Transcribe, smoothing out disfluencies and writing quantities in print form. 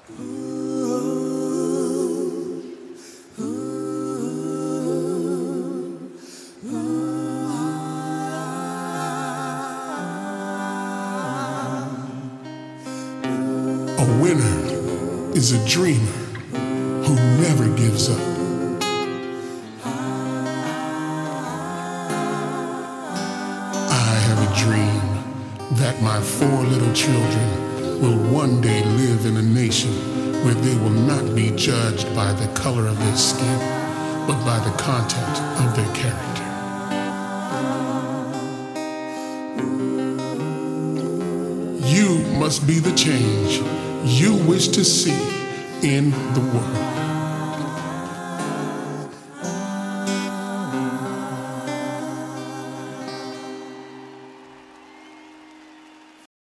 A winner is a dreamer who never gives up. I have a dream that my 4 little children will one day live in a nation where they will not be judged by the color of their skin, but by the content of their character. You must be the change you wish to see in the world.